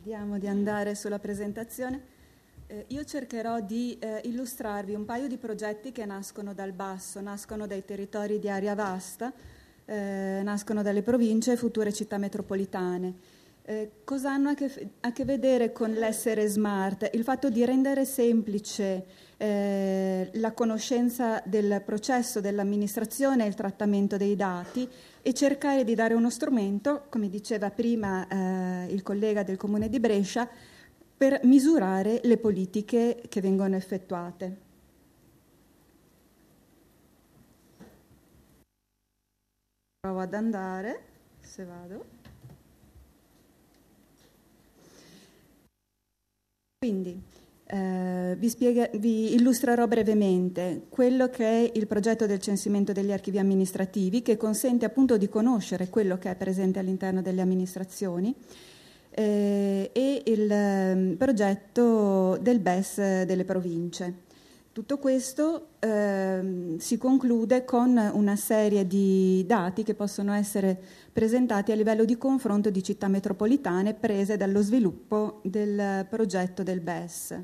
Vediamo di andare sulla presentazione. Io cercherò di illustrarvi un paio di progetti che nascono dal basso, nascono dai territori di area vasta, nascono dalle province e future città metropolitane. Cosa hanno a che vedere con l'essere smart? Il fatto di rendere semplice la conoscenza del processo dell'amministrazione e il trattamento dei dati e cercare di dare uno strumento, come diceva prima il collega del Comune di Brescia, per misurare le politiche che vengono effettuate. Provo ad andare, se vado. Quindi vi illustrerò brevemente quello che è il progetto del censimento degli archivi amministrativi, che consente appunto di conoscere quello che è presente all'interno delle amministrazioni, e il progetto del BES delle province. Tutto questo si conclude con una serie di dati che possono essere presentati a livello di confronto di città metropolitane prese dallo sviluppo del progetto del BES.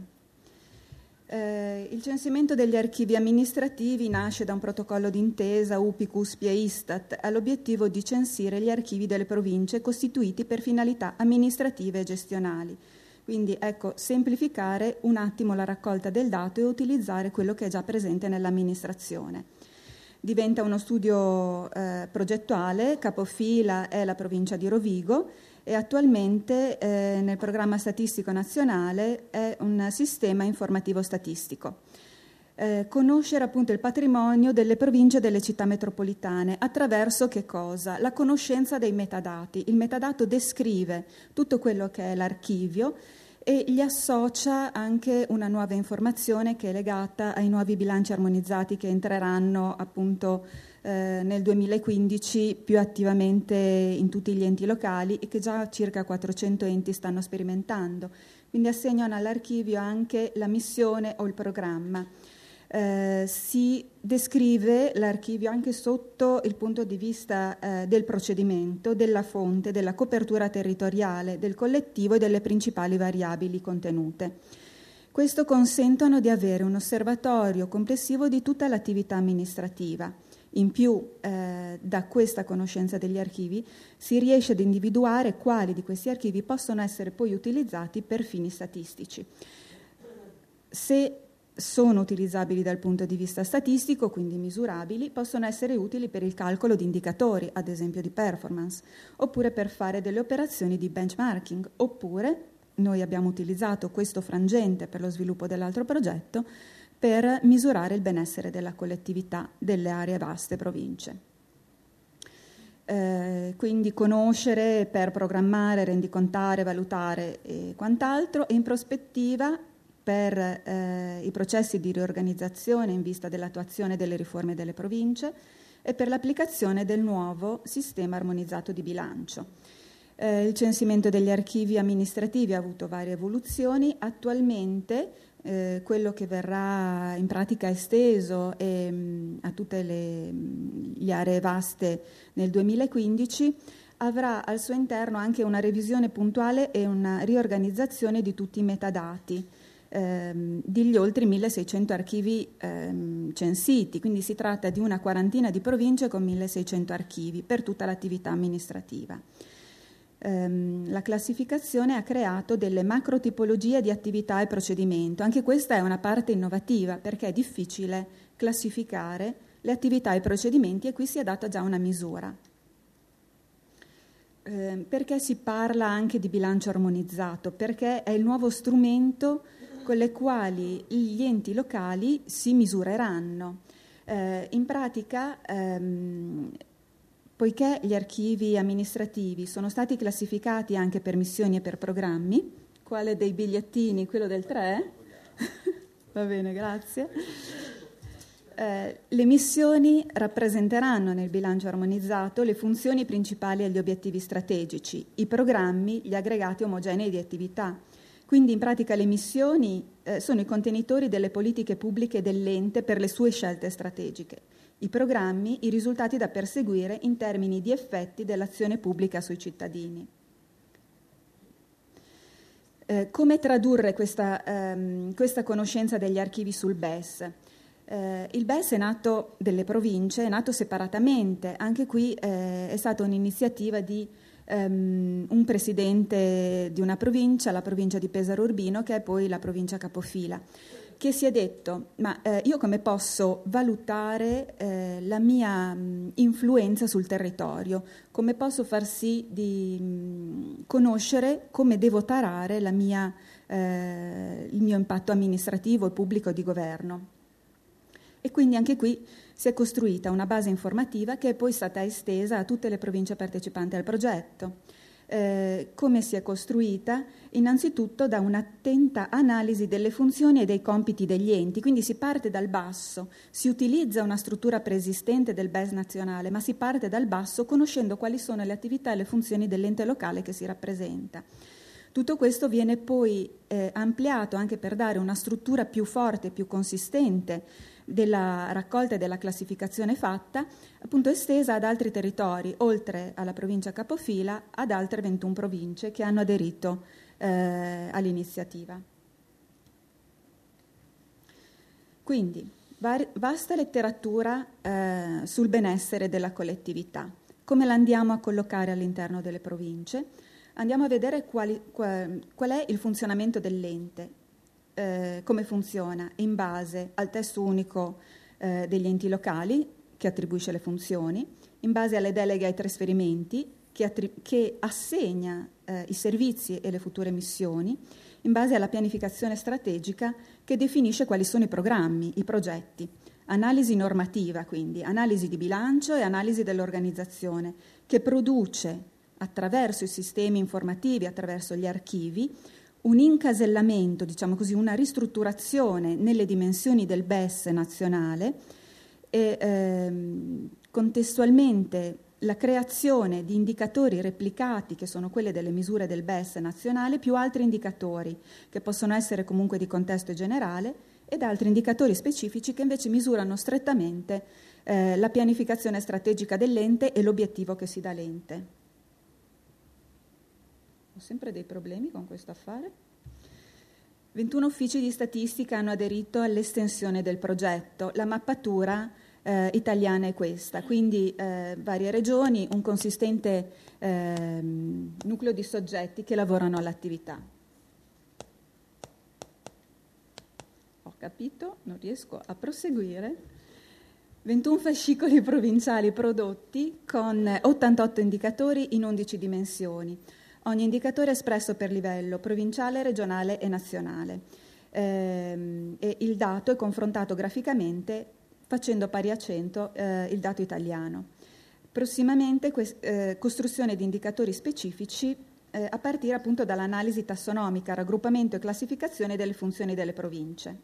Il censimento degli archivi amministrativi nasce da un protocollo d'intesa UPI, CUSPI e Istat all'obiettivo di censire gli archivi delle province costituiti per finalità amministrative e gestionali. Quindi ecco, semplificare un attimo la raccolta del dato e utilizzare quello che è già presente nell'amministrazione. Diventa uno studio progettuale, capofila è la provincia di Rovigo e attualmente nel programma statistico nazionale è un sistema informativo statistico. Conoscere appunto il patrimonio delle province e delle città metropolitane attraverso che cosa? La conoscenza dei metadati. Il metadato descrive tutto quello che è l'archivio e gli associa anche una nuova informazione che è legata ai nuovi bilanci armonizzati che entreranno appunto nel 2015 più attivamente in tutti gli enti locali e che già circa 400 enti stanno sperimentando. Quindi assegnano all'archivio anche la missione o il programma. Si descrive l'archivio anche sotto il punto di vista del procedimento, della fonte, della copertura territoriale, del collettivo e delle principali variabili contenute. Questo consentono di avere un osservatorio complessivo di tutta l'attività amministrativa. In più, da questa conoscenza degli archivi si riesce ad individuare quali di questi archivi possono essere poi utilizzati per fini statistici. Se sono utilizzabili dal punto di vista statistico, quindi misurabili, possono essere utili per il calcolo di indicatori, ad esempio di performance, oppure per fare delle operazioni di benchmarking, oppure noi abbiamo utilizzato questo frangente per lo sviluppo dell'altro progetto per misurare il benessere della collettività delle aree vaste province. Quindi conoscere per programmare, rendicontare, valutare e quant'altro, e in prospettiva per i processi di riorganizzazione in vista dell'attuazione delle riforme delle province e per l'applicazione del nuovo sistema armonizzato di bilancio. Il censimento degli archivi amministrativi ha avuto varie evoluzioni. Attualmente quello che verrà in pratica esteso a tutte le aree vaste nel 2015 avrà al suo interno anche una revisione puntuale e una riorganizzazione di tutti i metadati degli oltre 1600 archivi censiti, quindi si tratta di una quarantina di province con 1600 archivi per tutta l'attività amministrativa. La classificazione ha creato delle macrotipologie di attività e procedimento. Anche questa è una parte innovativa perché è difficile classificare le attività e i procedimenti e qui si è data già una misura. Perché si parla anche di bilancio armonizzato? Perché è il nuovo strumento con le quali gli enti locali si misureranno. In pratica, poiché gli archivi amministrativi sono stati classificati anche per missioni e per programmi, quale dei bigliettini? Quello del 3? Va bene, grazie. Le missioni rappresenteranno nel bilancio armonizzato le funzioni principali e gli obiettivi strategici, i programmi, gli aggregati omogenei di attività. Quindi in pratica le missioni sono i contenitori delle politiche pubbliche dell'ente per le sue scelte strategiche. I programmi, i risultati da perseguire in termini di effetti dell'azione pubblica sui cittadini. Come tradurre questa conoscenza degli archivi sul BES? Il BES delle province è nato separatamente, anche qui è stata un'iniziativa di un presidente di una provincia, la provincia di Pesaro Urbino, che è poi la provincia capofila, che si è detto: ma io come posso valutare la mia influenza sul territorio? Come posso far sì di conoscere come devo tarare il mio impatto amministrativo e pubblico di governo? E quindi anche qui si è costruita una base informativa che è poi stata estesa a tutte le province partecipanti al progetto. Come si è costruita? Innanzitutto da un'attenta analisi delle funzioni e dei compiti degli enti, quindi si parte dal basso, si utilizza una struttura preesistente del BES nazionale, ma si parte dal basso conoscendo quali sono le attività e le funzioni dell'ente locale che si rappresenta. Tutto questo viene poi ampliato anche per dare una struttura più forte, più consistente della raccolta e della classificazione fatta, appunto estesa ad altri territori, oltre alla provincia capofila, ad altre 21 province che hanno aderito all'iniziativa. Quindi, vasta letteratura sul benessere della collettività. Come la andiamo a collocare all'interno delle province? Andiamo a vedere qual è il funzionamento dell'ente, come funziona in base al testo unico degli enti locali che attribuisce le funzioni, in base alle deleghe ai trasferimenti che assegna i servizi e le future missioni, in base alla pianificazione strategica che definisce quali sono i programmi, i progetti, analisi normativa quindi, analisi di bilancio e analisi dell'organizzazione che produce attraverso i sistemi informativi, attraverso gli archivi, un incasellamento, diciamo così, una ristrutturazione nelle dimensioni del BES nazionale e contestualmente la creazione di indicatori replicati, che sono quelle delle misure del BES nazionale, più altri indicatori che possono essere comunque di contesto generale ed altri indicatori specifici che invece misurano strettamente la pianificazione strategica dell'ente e l'obiettivo che si dà l'ente. Ho sempre dei problemi con questo affare. 21 uffici di statistica hanno aderito all'estensione del progetto. La mappatura italiana è questa, quindi varie regioni, un consistente nucleo di soggetti che lavorano all'attività. Ho capito, non riesco a proseguire. 21 fascicoli provinciali prodotti con 88 indicatori in 11 dimensioni. Ogni indicatore è espresso per livello provinciale, regionale e nazionale e il dato è confrontato graficamente facendo pari a 100 il dato italiano. Prossimamente costruzione di indicatori specifici a partire appunto dall'analisi tassonomica, raggruppamento e classificazione delle funzioni delle province.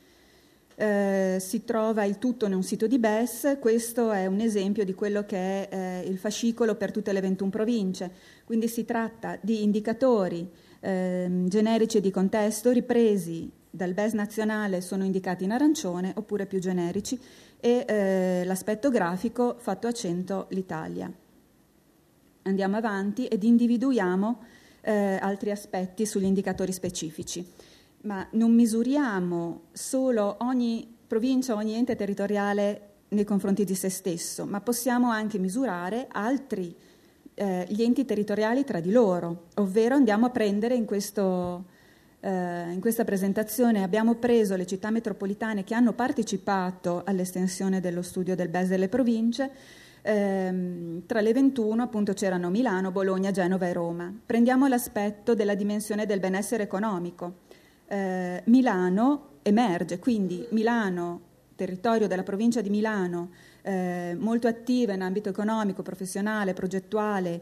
Si trova il tutto in un sito di BES, questo è un esempio di quello che è il fascicolo per tutte le 21 province, quindi si tratta di indicatori generici e di contesto ripresi dal BES nazionale, sono indicati in arancione oppure più generici e l'aspetto grafico fatto a 100 l'Italia. Andiamo avanti ed individuiamo altri aspetti sugli indicatori specifici. Ma non misuriamo solo ogni provincia, ogni ente territoriale nei confronti di se stesso, ma possiamo anche misurare gli enti territoriali tra di loro, ovvero andiamo a prendere in questa presentazione abbiamo preso le città metropolitane che hanno partecipato all'estensione dello studio del BES delle province. Tra le 21 appunto c'erano Milano, Bologna, Genova e Roma. Prendiamo l'aspetto della dimensione del benessere economico. Milano emerge, quindi Milano, territorio della provincia di Milano, molto attiva in ambito economico, professionale, progettuale,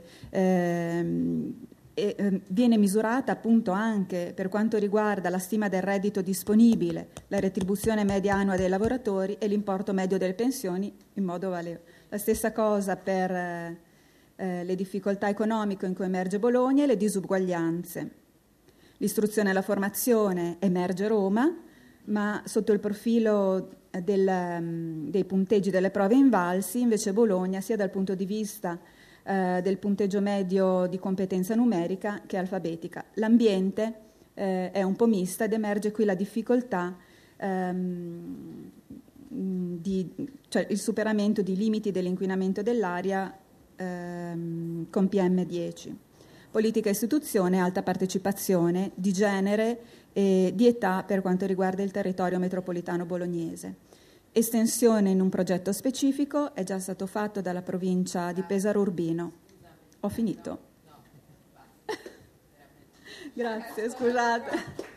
viene misurata appunto anche per quanto riguarda la stima del reddito disponibile, la retribuzione media annua dei lavoratori e l'importo medio delle pensioni in modo valevole. La stessa cosa per le difficoltà economiche in cui emerge Bologna e le disuguaglianze. L'istruzione e la formazione emerge Roma, ma sotto il profilo dei punteggi delle prove invalsi, invece Bologna, sia dal punto di vista del punteggio medio di competenza numerica che alfabetica. L'ambiente è un po' mista ed emerge qui la difficoltà cioè il superamento di limiti dell'inquinamento dell'aria con PM10. Politica istituzione, alta partecipazione di genere e di età per quanto riguarda il territorio metropolitano bolognese. Estensione in un progetto specifico è già stato fatto dalla provincia di Pesaro Urbino. Ho finito. Grazie, scusate.